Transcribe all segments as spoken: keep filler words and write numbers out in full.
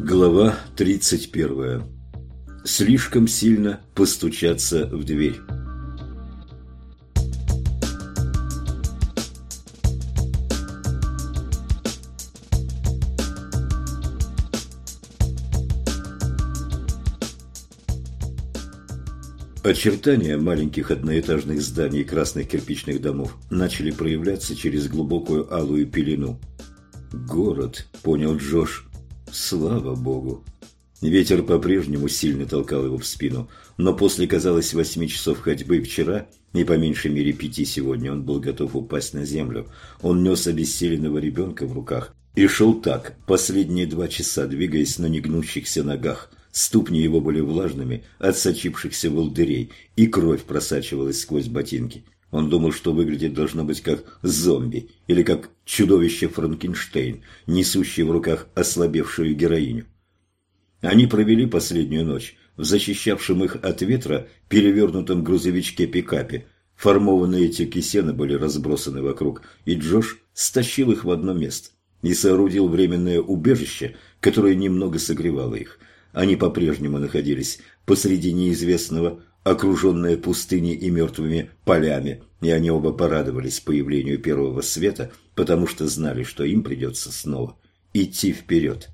Глава тридцать первая. Слишком сильно постучаться в дверь. Очертания маленьких одноэтажных зданий и красных кирпичных домов начали проявляться через глубокую алую пелену. «Город», — понял Джош. Слава богу. Ветер по-прежнему сильно толкал его в спину, но после, казалось, восьми часов ходьбы вчера и по меньшей мере пяти сегодня он был готов упасть на землю. Он нес обессиленного ребенка в руках и шел так последние два часа, двигаясь на негнущихся ногах. Ступни его были влажными от сочившихся волдырей, и кровь просачивалась сквозь ботинки. Он думал, что выглядит должно быть как зомби или как чудовище Франкенштейн, несущий в руках ослабевшую героиню. Они провели последнюю ночь в защищавшем их от ветра перевернутом грузовичке-пикапе. Формованные тюки сена были разбросаны вокруг, и Джош стащил их в одно место и соорудил временное убежище, которое немного согревало их. Они по-прежнему находились посреди неизвестного, окруженные пустыней и мертвыми полями, и они оба порадовались появлению первого света, потому что знали, что им придется снова идти вперед.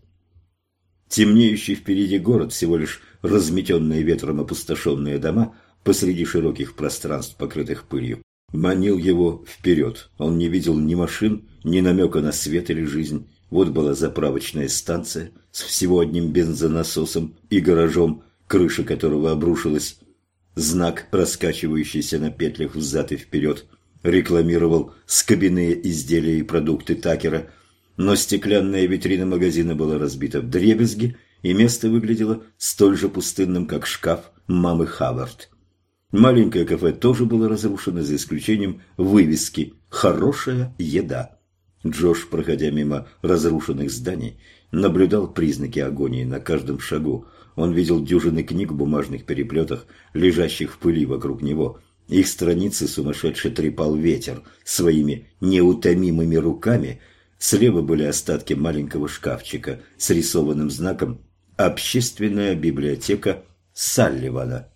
Темнеющий впереди город, всего лишь разметенные ветром опустошенные дома посреди широких пространств, покрытых пылью, манил его вперед. Он не видел ни машин, ни намека на свет или жизнь. Вот была заправочная станция с всего одним бензонасосом и гаражом, крыша которого обрушилась. Знак, раскачивающийся на петлях взад и вперед, рекламировал скобяные изделия и продукты Такера, но стеклянная витрина магазина была разбита вдребезги, и место выглядело столь же пустынным, как шкаф мамы Хавард. Маленькое кафе тоже было разрушено, за исключением вывески «Хорошая еда». Джош, проходя мимо разрушенных зданий, наблюдал признаки агонии на каждом шагу. Он видел дюжины книг в бумажных переплетах, лежащих в пыли вокруг него. Их страницы сумасшедше трепал ветер своими неутомимыми руками. Слева были остатки маленького шкафчика с рисованным знаком «Общественная библиотека Салливана».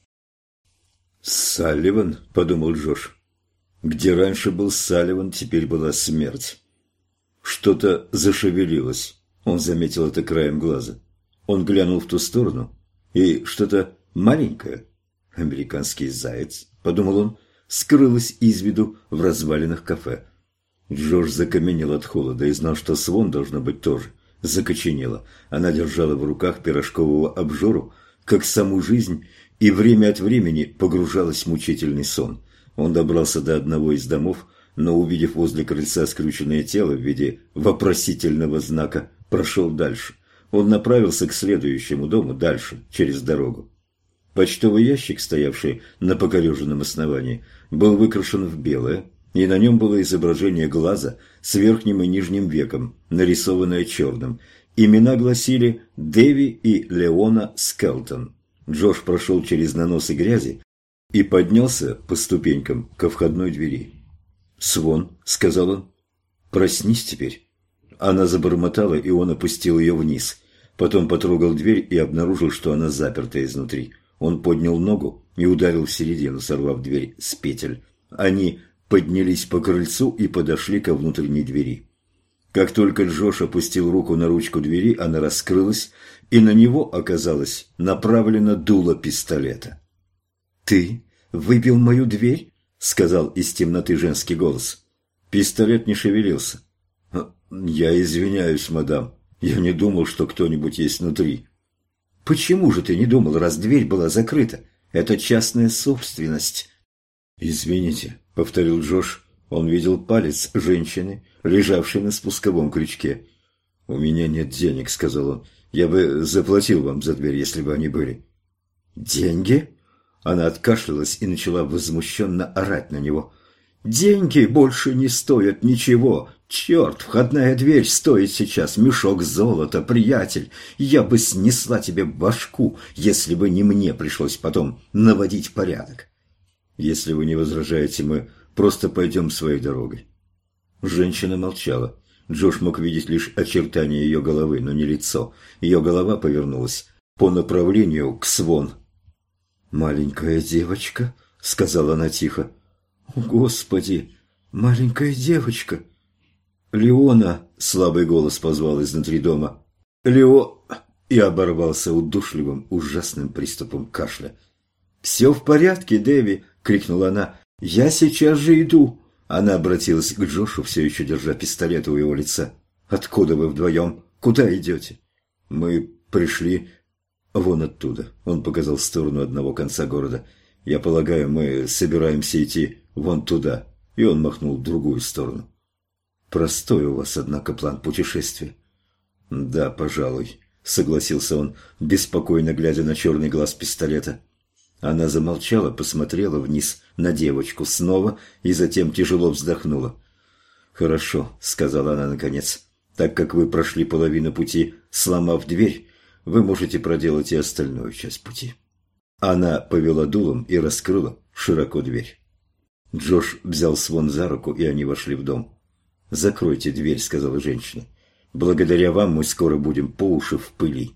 «Салливан?» – подумал Джош. «Где раньше был Салливан, теперь была смерть». Что-то зашевелилось. Он заметил это краем глаза. Он глянул в ту сторону, и что-то маленькое, американский заяц, подумал он, скрылось из виду в развалинах кафе. Джош закаменел от холода и знал, что Свон, должно быть, тоже закоченела. Она держала в руках пирожкового обжору, как саму жизнь, и время от времени погружалась в мучительный сон. Он добрался до одного из домов, но, увидев возле крыльца скрюченное тело в виде вопросительного знака, прошел дальше. Он направился к следующему дому, дальше, через дорогу. Почтовый ящик, стоявший на покореженном основании, был выкрашен в белое, и на нем было изображение глаза с верхним и нижним веком, нарисованное черным. Имена гласили Дэви и Леона Скелтон. Джош прошел через наносы грязи и поднялся по ступенькам ко входной двери. «Свон», — сказал он, — «проснись теперь». Она забормотала, и он опустил ее вниз. Потом потрогал дверь и обнаружил, что она заперта изнутри. Он поднял ногу и ударил в середину, сорвав дверь с петель. Они поднялись по крыльцу и подошли ко внутренней двери. Как только Джош опустил руку на ручку двери, она раскрылась, и на него оказалось направлено дуло пистолета. «Ты выбил мою дверь?» — сказал из темноты женский голос. Пистолет не шевелился. «Я извиняюсь, мадам. Я не думал, что кто-нибудь есть внутри». «Почему же ты не думал, раз дверь была закрыта? Это частная собственность». «Извините», — повторил Джош. Он видел палец женщины, лежавшей на спусковом крючке. «У меня нет денег», — сказал он. «Я бы заплатил вам за дверь, если бы они были». «Деньги?» Она откашлялась и начала возмущенно орать на него. «Деньги больше не стоят ничего. Черт, входная дверь стоит сейчас мешок золота, приятель. Я бы снесла тебе башку, если бы не мне пришлось потом наводить порядок». «Если вы не возражаете, мы просто пойдем своей дорогой». Женщина молчала. Джош мог видеть лишь очертания ее головы, но не лицо. Ее голова повернулась по направлению к Свон. «Маленькая девочка», — сказала она тихо. «О, Господи, маленькая девочка!» «Леона!» — слабый голос позвал изнутри дома. «Лео!» — и оборвался удушливым, ужасным приступом кашля. «Все в порядке, Дэви!» — крикнула она. «Я сейчас же иду!» Она обратилась к Джошу, все еще держа пистолет у его лица. «Откуда вы вдвоем? Куда идете?» «Мы пришли вон оттуда», — он показал в сторону одного конца города. «Я полагаю, мы собираемся идти вон туда», — и он махнул в другую сторону. «Простой у вас, однако, план путешествия». «Да, пожалуй», — согласился он, беспокойно глядя на черный глаз пистолета. Она замолчала, посмотрела вниз на девочку снова и затем тяжело вздохнула. «Хорошо», — сказала она наконец, — «так как вы прошли половину пути, сломав дверь, вы можете проделать и остальную часть пути». Она повела дулом и раскрыла широко дверь. Джош взял Свон за руку, и они вошли в дом. «Закройте дверь», — сказала женщина. «Благодаря вам мы скоро будем по уши в пыли».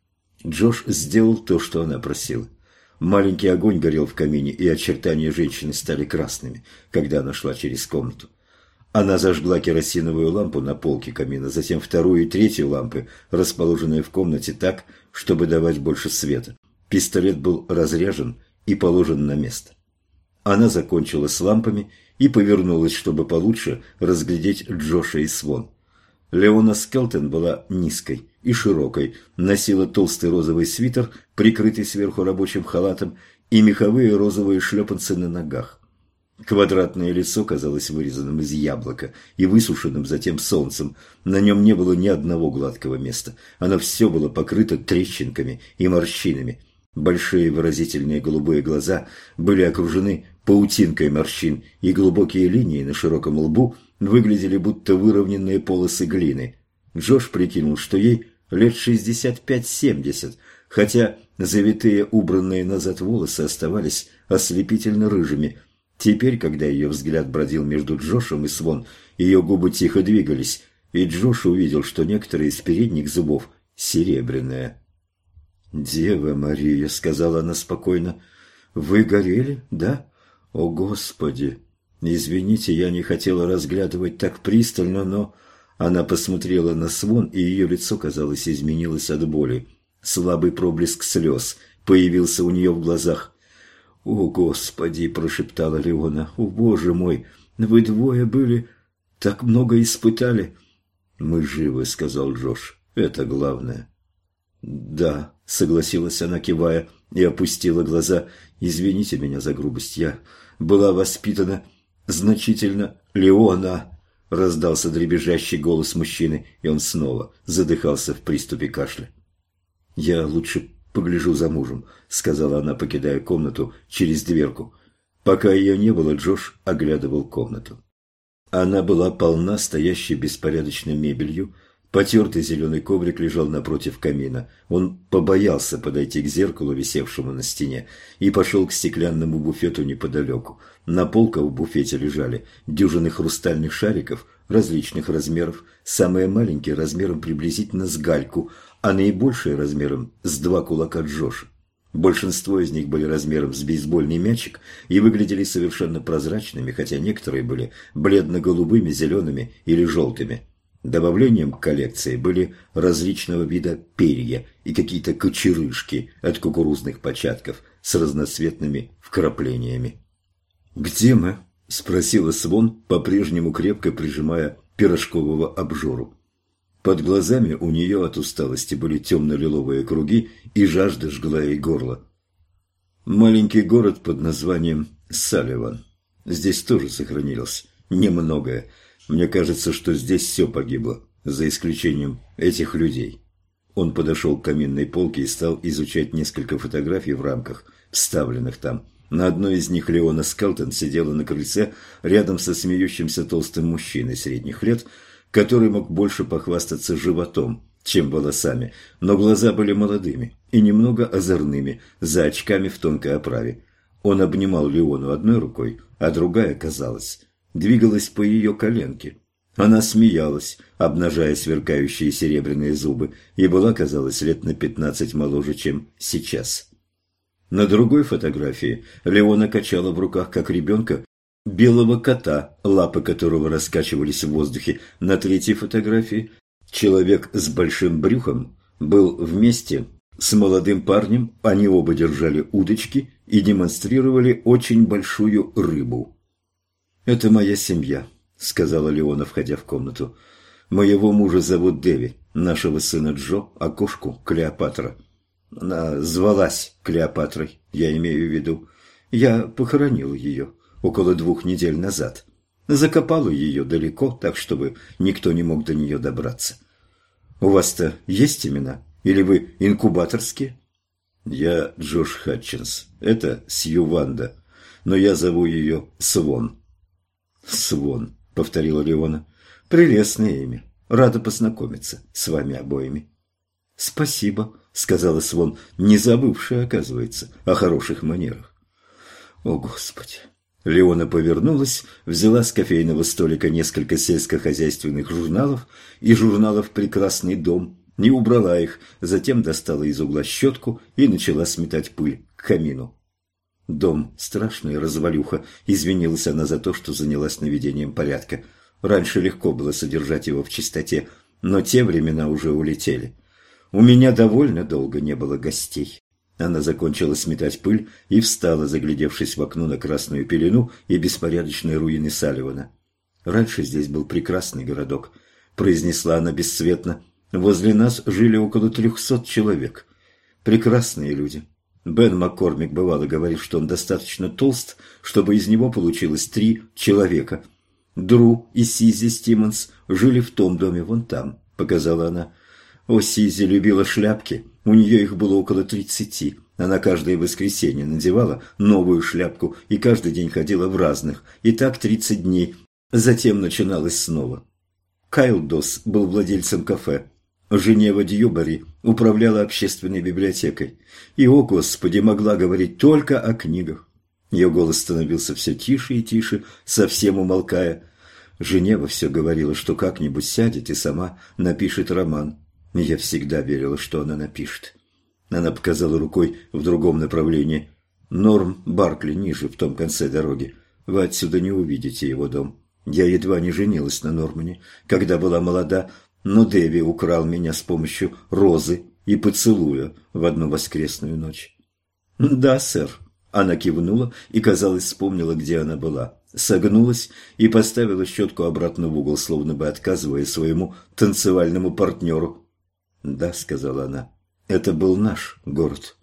Джош сделал то, что она просила. Маленький огонь горел в камине, и очертания женщины стали красными, когда она шла через комнату. Она зажгла керосиновую лампу на полке камина, затем вторую и третью лампы, расположенные в комнате так, чтобы давать больше света. Пистолет был разряжен и положен на место. Она закончила с лампами и повернулась, чтобы получше разглядеть Джоша и Свон. Леона Скелтон была низкой и широкой, носила толстый розовый свитер, прикрытый сверху рабочим халатом, и меховые розовые шлепанцы на ногах. Квадратное лицо казалось вырезанным из яблока и высушенным затем солнцем. На нем не было ни одного гладкого места. Оно все было покрыто трещинками и морщинами. Большие выразительные голубые глаза были окружены паутинкой морщин, и глубокие линии на широком лбу выглядели будто выровненные полосы глины. Джош прикинул, что ей лет шестьдесят пять-семьдесят, хотя завитые, убранные назад волосы оставались ослепительно рыжими. Теперь, когда ее взгляд бродил между Джошем и Свон, ее губы тихо двигались, и Джош увидел, что некоторые из передних зубов серебряные. «Дева Мария», — сказала она спокойно, — «вы горели, да? О, Господи! Извините, я не хотела разглядывать так пристально, но...» Она посмотрела на Свон, и ее лицо, казалось, изменилось от боли. Слабый проблеск слез появился у нее в глазах. «О, Господи!» – прошептала Леона. «О, Боже мой! Вы двое были... так много испытали!» «Мы живы», – сказал Джош. «Это главное». «Да», – согласилась она, кивая, и опустила глаза. «Извините меня за грубость. Я была воспитана значительно...» «Леона!» – раздался дребезжащий голос мужчины, и он снова задыхался в приступе кашля. «Я лучше погляжу за мужем», – сказала она, покидая комнату через дверку. Пока ее не было, Джош оглядывал комнату. Она была полна стоящей беспорядочной мебелью. Потертый зеленый коврик лежал напротив камина. Он побоялся подойти к зеркалу, висевшему на стене, и пошел к стеклянному буфету неподалеку. На полках в буфете лежали дюжины хрустальных шариков различных размеров, самые маленькие размером приблизительно с гальку, а наибольшие размером с два кулака Джоша. Большинство из них были размером с бейсбольный мячик и выглядели совершенно прозрачными, хотя некоторые были бледно-голубыми, зелеными или желтыми. Добавлением к коллекции были различного вида перья и какие-то кочерышки от кукурузных початков с разноцветными вкраплениями. «Где мы?» – спросила Свон, по-прежнему крепко прижимая пирожкового обжору. Под глазами у нее от усталости были темно-лиловые круги, и жажда жгла ей горло. «Маленький город под названием Салливан. Здесь тоже сохранилось немногое. Мне кажется, что здесь все погибло, за исключением этих людей». Он подошел к каминной полке и стал изучать несколько фотографий в рамках, вставленных там. На одной из них Леона Скелтон сидела на крыльце рядом со смеющимся толстым мужчиной средних лет, который мог больше похвастаться животом, чем волосами, но глаза были молодыми и немного озорными, за очками в тонкой оправе. Он обнимал Леону одной рукой, а другая, казалось, двигалась по ее коленке. Она смеялась, обнажая сверкающие серебряные зубы, и была, казалось, лет на пятнадцать моложе, чем сейчас. На другой фотографии Леона качала в руках, как ребенка, белого кота, лапы которого раскачивались в воздухе. На третьей фотографии человек с большим брюхом был вместе с молодым парнем, они оба держали удочки и демонстрировали очень большую рыбу. «Это моя семья», — сказала Леона, входя в комнату. «Моего мужа зовут Дэви, нашего сына Джо, а кошку Клеопатра. Она звалась Клеопатрой, я имею в виду. Я похоронил ее около двух недель назад. Закопала ее далеко, так, чтобы никто не мог до нее добраться. У вас-то есть имена? Или вы инкубаторские?» «Я Джош Хатчинс. Это Сью Ванда. Но я зову ее Свон». «Свон», — повторила Леона. «Прелестное имя. Рада познакомиться с вами обоими». «Спасибо», — сказала Свон, не забывшая, оказывается, о хороших манерах. «О, Господи!» Леона повернулась, взяла с кофейного столика несколько сельскохозяйственных журналов и журналов «Прекрасный дом», не убрала их, затем достала из угла щетку и начала сметать пыль к камину. «Дом страшный, развалюха», — извинилась она за то, что занялась наведением порядка. Раньше легко было содержать его в чистоте, но те времена уже улетели. У меня довольно долго не было гостей. Она закончила сметать пыль и встала, заглядевшись в окно на красную пелену и беспорядочные руины Салливана. «Раньше здесь был прекрасный городок», — произнесла она бесцветно. «Возле нас жили около трехсот человек. Прекрасные люди. Бен Маккормик бывало говорит, что он достаточно толст, чтобы из него получилось три человека. Дру и Сизи Стимонс жили в том доме вон там», — показала она. «О, Сизи любила шляпки, у нее их было около тридцати. Она каждое воскресенье надевала новую шляпку и каждый день ходила в разных, и так тридцать дней. Затем начиналось снова. Кайл Дос был владельцем кафе. Женева Дьюбари управляла общественной библиотекой. И, о Господи, могла говорить только о книгах. Ее голос становился все тише и тише, совсем умолкая. Женева все говорила, что как-нибудь сядет и сама напишет роман. Я всегда верила, что она напишет. Она показала рукой в другом направлении. Норм Баркли ниже, в том конце дороги. Вы отсюда не увидите его дом. Я едва не женилась на Нормане, когда была молода, но Дэви украл меня с помощью розы и поцелуя в одну воскресную ночь. «Да, сэр». Она кивнула и, казалось, вспомнила, где она была. Согнулась и поставила щетку обратно в угол, словно бы отказывая своему танцевальному партнеру. «Да», — сказала она, — «это был наш город».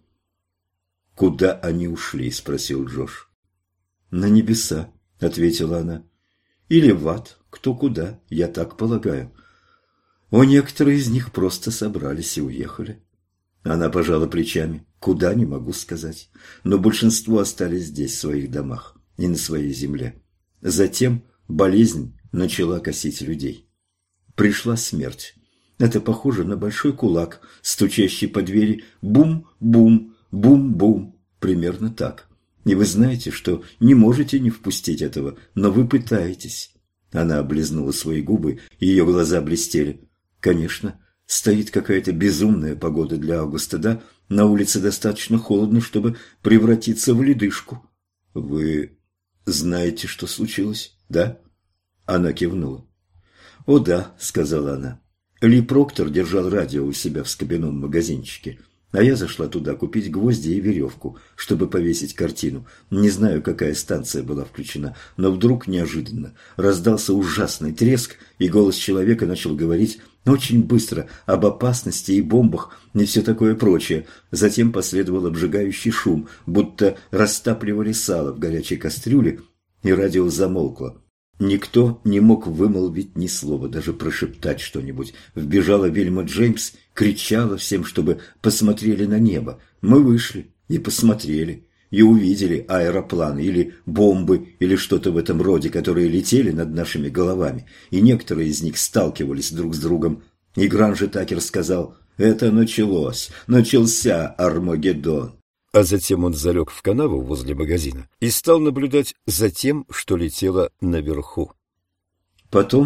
«Куда они ушли?» — спросил Джош. «На небеса», — ответила она. «Или в ад, кто куда, я так полагаю. О, некоторые из них просто собрались и уехали». Она пожала плечами. «Куда, не могу сказать. Но большинство остались здесь, в своих домах и на своей земле. Затем болезнь начала косить людей. Пришла смерть. Это похоже на большой кулак, стучащий по двери. Бум-бум, бум-бум. Примерно так. И вы знаете, что не можете не впустить этого, но вы пытаетесь». Она облизнула свои губы, и ее глаза блестели. «Конечно, стоит какая-то безумная погода для августа, да? На улице достаточно холодно, чтобы превратиться в ледышку. Вы знаете, что случилось, да?» Она кивнула. «О да», — сказала она. «Ли Проктор держал радио у себя в скобяном магазинчике, а я зашла туда купить гвозди и веревку, чтобы повесить картину. Не знаю, какая станция была включена, но вдруг неожиданно раздался ужасный треск, и голос человека начал говорить очень быстро об опасности и бомбах и все такое прочее. Затем последовал обжигающий шум, будто растапливали сало в горячей кастрюле, и радио замолкло. Никто не мог вымолвить ни слова, даже прошептать что-нибудь. Вбежала Вильма Джеймс, кричала всем, чтобы посмотрели на небо. Мы вышли и посмотрели, и увидели аэропланы или бомбы, или что-то в этом роде, которые летели над нашими головами, и некоторые из них сталкивались друг с другом. И Гранжи Такер сказал: «Это началось, начался Армагеддон». А затем он залег в канаву возле магазина и стал наблюдать за тем, что летело наверху. Потом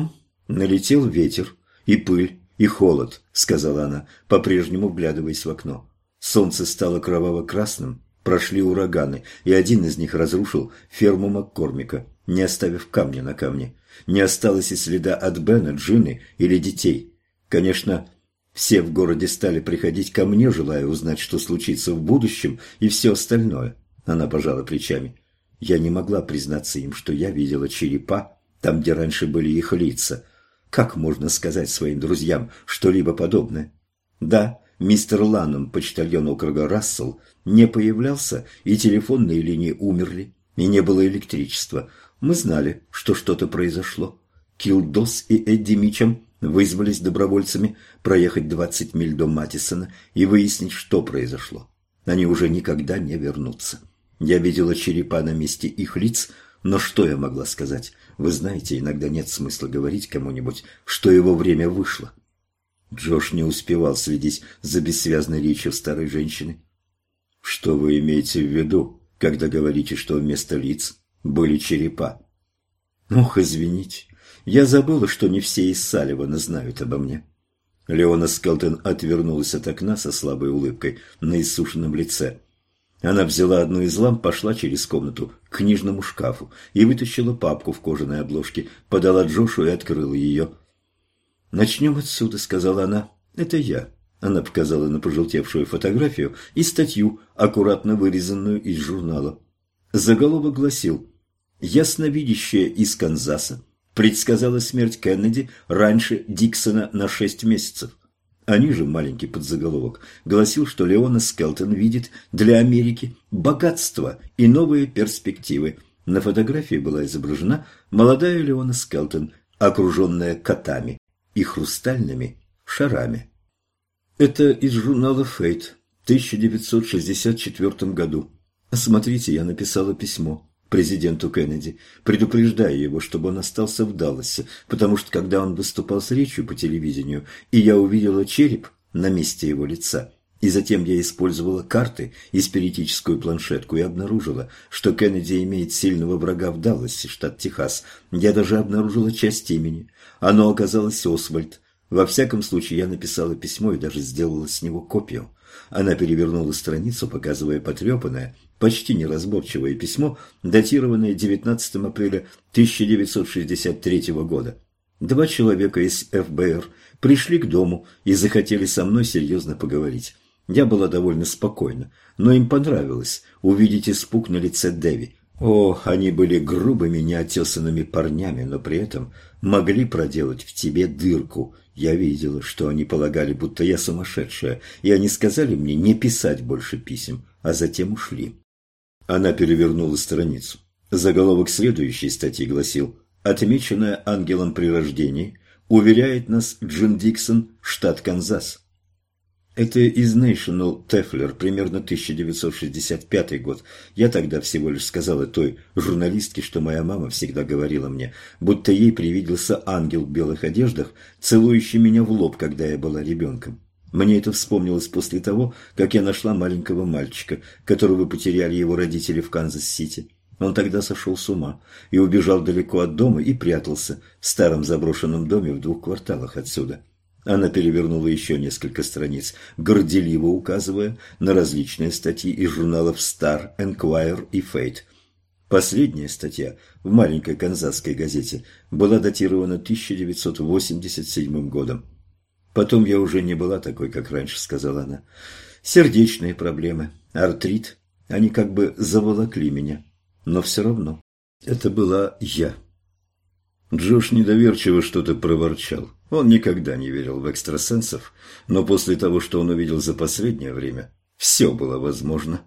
«Налетел ветер, и пыль, и холод», — сказала она, по-прежнему вглядываясь в окно. «Солнце стало кроваво-красным, прошли ураганы, и один из них разрушил ферму Маккормика, не оставив камня на камне. Не осталось и следа от Бена, Джины или детей. Конечно, все в городе стали приходить ко мне, желая узнать, что случится в будущем, и все остальное». Она пожала плечами. «Я не могла признаться им, что я видела черепа там, где раньше были их лица. Как можно сказать своим друзьям что-либо подобное? Да, мистер Ланнам, почтальон округа Рассел, не появлялся, и телефонные линии умерли, и не было электричества. Мы знали, что что-то произошло. Килдос и Эдди Мичем вызвались добровольцами проехать двадцать миль до Матисона и выяснить, что произошло. Они уже никогда не вернутся. Я видела черепа на месте их лиц, но что я могла сказать? Вы знаете, иногда нет смысла говорить кому-нибудь, что его время вышло». Джош не успевал следить за бессвязной речью старой женщины. «Что вы имеете в виду, когда говорите, что вместо лиц были черепа?» «Ох, извините, я забыла, что не все из Салливана знают обо мне». Леона Скелтон отвернулась от окна со слабой улыбкой на иссушенном лице. Она взяла одну из ламп, пошла через комнату к книжному шкафу и вытащила папку в кожаной обложке, подала Джошу и открыла ее. «Начнем отсюда», — сказала она. «Это я». Она показала на пожелтевшую фотографию и статью, аккуратно вырезанную из журнала. Заголовок гласил: «Ясновидящая из Канзаса предсказала смерть Кеннеди раньше Диксона на шесть месяцев». А ниже маленький подзаголовок гласил, что Леона Скелтон видит для Америки богатство и новые перспективы. На фотографии была изображена молодая Леона Скелтон, окруженная котами и хрустальными шарами. Это из журнала «Фейт» в тысяча девятьсот шестьдесят четвёртом году. Смотрите, я написала письмо президенту Кеннеди, предупреждая его, чтобы он остался в Далласе, потому что когда он выступал с речью по телевидению, и я увидела череп на месте его лица, и затем я использовала карты и спиритическую планшетку и обнаружила, что Кеннеди имеет сильного врага в Далласе, штат Техас. Я даже обнаружила часть имени. Оно оказалось Освальд. Во всяком случае, я написала письмо и даже сделала с него копию. Она перевернула страницу, показывая потрепанное, почти неразборчивое письмо, датированное девятнадцатого апреля тысяча девятьсот шестьдесят третьего года. Два человека из эф бэ эр пришли к дому и захотели со мной серьезно поговорить. Я была довольно спокойна, но им понравилось увидеть испуг на лице Дэви. О, они были грубыми, неотесанными парнями, но при этом могли проделать в тебе дырку. Я видела, что они полагали, будто я сумасшедшая, и они сказали мне не писать больше писем, а затем ушли. Она перевернула страницу. Заголовок следующей статьи гласил: «Отмеченная ангелом при рождении, уверяет нас Джин Диксон, штат Канзас». Это из National Tefler, примерно тысяча девятьсот шестьдесят пятый год. Я тогда всего лишь сказала той журналистке, что моя мама всегда говорила мне, будто ей привиделся ангел в белых одеждах, целующий меня в лоб, когда я была ребенком. Мне это вспомнилось после того, как я нашла маленького мальчика, которого потеряли его родители в Канзас-Сити. Он тогда сошел с ума и убежал далеко от дома и прятался в старом заброшенном доме в двух кварталах отсюда. Она перевернула еще несколько страниц, горделиво указывая на различные статьи из журналов Star, Enquirer и Fate. Последняя статья в маленькой канзасской газете была датирована тысяча девятьсот восемьдесят седьмым годом. «Потом я уже не была такой, как раньше», — сказала она. «Сердечные проблемы, артрит, они как бы заволокли меня. Но все равно это была я». Джош недоверчиво что-то проворчал. Он никогда не верил в экстрасенсов, но после того, что он увидел за последнее время, все было возможно.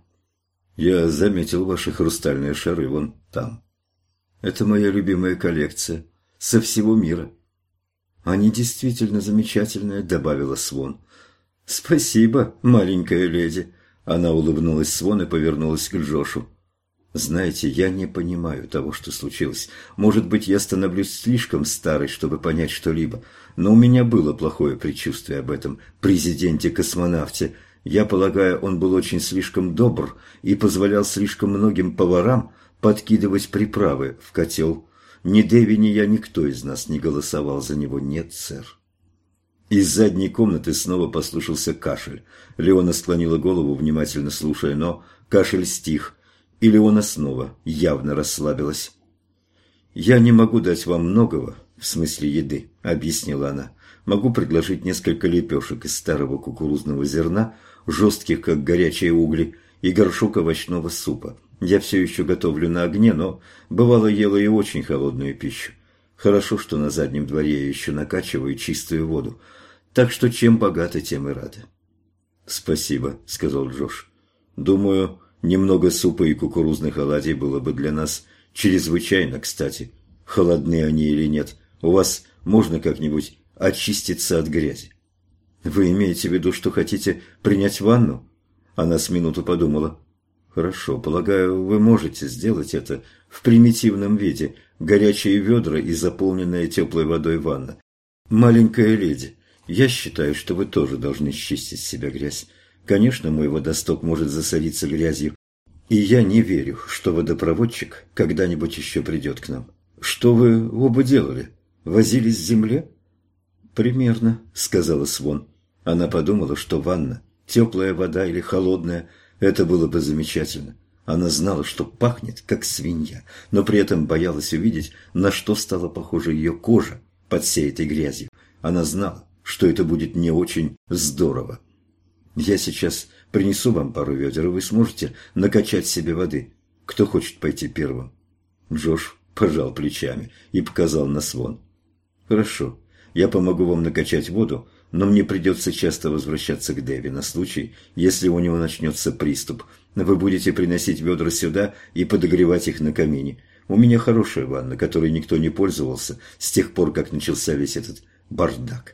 «Я заметил ваши хрустальные шары вон там. Это моя любимая коллекция со всего мира». «Они действительно замечательные», — добавила Свон. «Спасибо, маленькая леди». Она улыбнулась Свон и повернулась к Джошу. «Знаете, я не понимаю того, что случилось. Может быть, я становлюсь слишком старой, чтобы понять что-либо, но у меня было плохое предчувствие об этом президенте-космонавте. Я полагаю, он был очень слишком добр и позволял слишком многим поварам подкидывать приправы в котел. Ни Дэви, ни я, никто из нас не голосовал за него. Нет, сэр. Из задней комнаты снова послышался кашель. Леона склонила голову, внимательно слушая, но кашель стих, и Леона снова явно расслабилась. «Я не могу дать вам многого, в смысле еды», — объяснила она. «Могу предложить несколько лепешек из старого кукурузного зерна, жестких, как горячие угли, и горшок овощного супа. Я все еще готовлю на огне, но бывало ела и очень холодную пищу. Хорошо, что на заднем дворе я еще накачиваю чистую воду. Так что чем богаты, тем и рады». «Спасибо», — сказал Джош. «Думаю, немного супа и кукурузных оладий было бы для нас чрезвычайно кстати. Холодны они или нет, у вас можно как-нибудь очиститься от грязи». «Вы имеете в виду, что хотите принять ванну?» Она с минуту подумала. «Хорошо, полагаю, вы можете сделать это в примитивном виде. Горячие ведра и заполненная теплой водой ванна. Маленькая леди, я считаю, что вы тоже должны счистить с себя грязь. Конечно, мой водосток может засориться грязью, и я не верю, что водопроводчик когда-нибудь еще придет к нам. Что вы оба делали? Возились в земле?» «Примерно», — сказала Свон. Она подумала, что ванна, теплая вода или холодная, это было бы замечательно. Она знала, что пахнет, как свинья, но при этом боялась увидеть, на что стала похожа ее кожа под всей этой грязью. Она знала, что это будет не очень здорово. «Я сейчас принесу вам пару ведер, и вы сможете накачать себе воды. Кто хочет пойти первым?» Джош пожал плечами и показал на Свон. «Хорошо, я помогу вам накачать воду, но мне придется часто возвращаться к Дэви на случай, если у него начнется приступ. Вы будете приносить ведра сюда и подогревать их на камине. У меня хорошая ванна, которой никто не пользовался с тех пор, как начался весь этот бардак».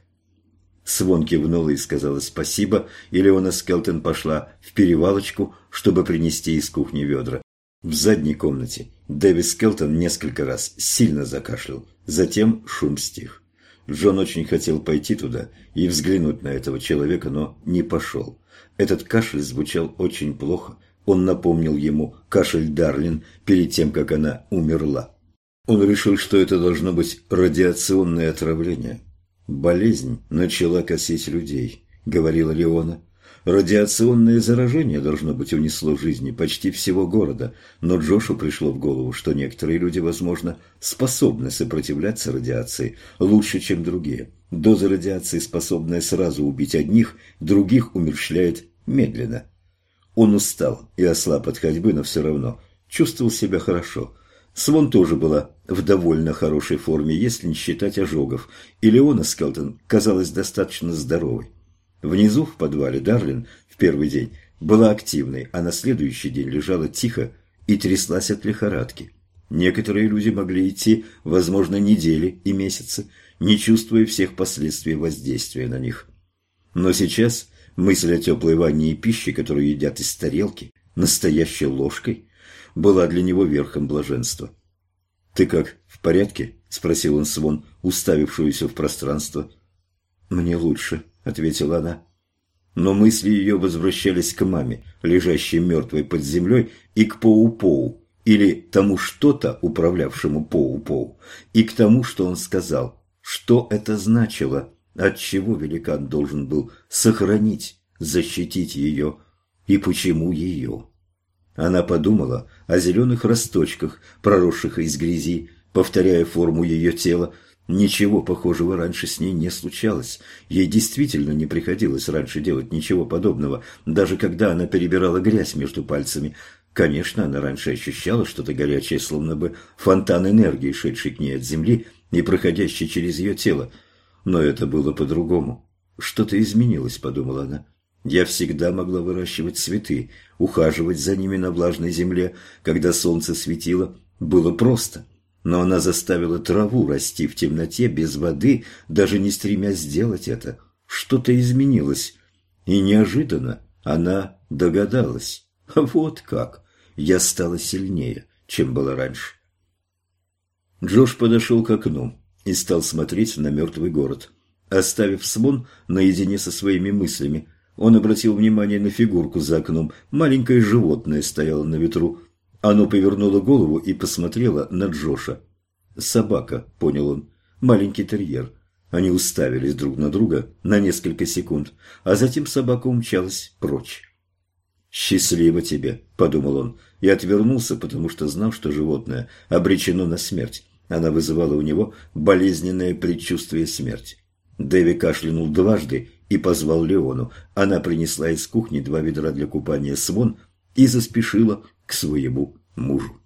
Свон кивнула и сказала спасибо, и Леона Скелтон пошла в перевалочку, чтобы принести из кухни ведра. В задней комнате Дэви Скелтон несколько раз сильно закашлял, затем шум стих. Джон очень хотел пойти туда и взглянуть на этого человека, но не пошел. Этот кашель звучал очень плохо. Он напомнил ему кашель Дарлин перед тем, как она умерла. Он решил, что это должно быть радиационное отравление. «Болезнь начала косить людей», — говорила Леона. Радиационное заражение, должно быть, унесло жизни почти всего города, но Джошу пришло в голову, что некоторые люди, возможно, способны сопротивляться радиации лучше, чем другие. Доза радиации, способная сразу убить одних, других умерщвляет медленно. Он устал и ослаб от ходьбы, но все равно чувствовал себя хорошо. Свон тоже была в довольно хорошей форме, если не считать ожогов, и Леона Скелтон казалась достаточно здоровой. Внизу, в подвале, Дарлин в первый день была активной, а на следующий день лежала тихо и тряслась от лихорадки. Некоторые люди могли идти, возможно, недели и месяцы, не чувствуя всех последствий воздействия на них. Но сейчас мысль о теплой ванне и пище, которую едят из тарелки, настоящей ложкой, была для него верхом блаженства. «Ты как, в порядке?» – спросил он Свон, уставившуюся в пространство. «Мне лучше», – ответила она. Но мысли ее возвращались к маме, лежащей мертвой под землей, и к Поу-Поу, или тому что-то, управлявшему Поу-Поу, и к тому, что он сказал. Что это значило? Отчего великан должен был сохранить, защитить ее? И почему ее? Она подумала о зеленых росточках, проросших из грязи, повторяя форму ее тела. Ничего похожего раньше с ней не случалось. Ей действительно не приходилось раньше делать ничего подобного, даже когда она перебирала грязь между пальцами. Конечно, она раньше ощущала что-то горячее, словно бы фонтан энергии, шедший к ней от земли и проходящий через ее тело. Но это было по-другому. Что-то изменилось, подумала она. Я всегда могла выращивать цветы, ухаживать за ними на влажной земле, когда солнце светило. Было просто. Но она заставила траву расти в темноте без воды, даже не стремясь сделать это. Что-то изменилось. И неожиданно она догадалась. Вот как. Я стала сильнее, чем была раньше. Джош подошел к окну и стал смотреть на мертвый город. Оставив Свон наедине со своими мыслями, он обратил внимание на фигурку за окном. Маленькое животное стояло на ветру. Оно повернуло голову и посмотрело на Джоша. Собака, понял он, маленький терьер. Они уставились друг на друга на несколько секунд, а затем собака умчалась прочь. «Счастливо тебе», – подумал он, и отвернулся, потому что знал, что животное обречено на смерть. Она вызывала у него болезненное предчувствие смерти. Дэви кашлянул дважды и позвал Леону. Она принесла из кухни два ведра для купания Свон и заспешила к своему мужу.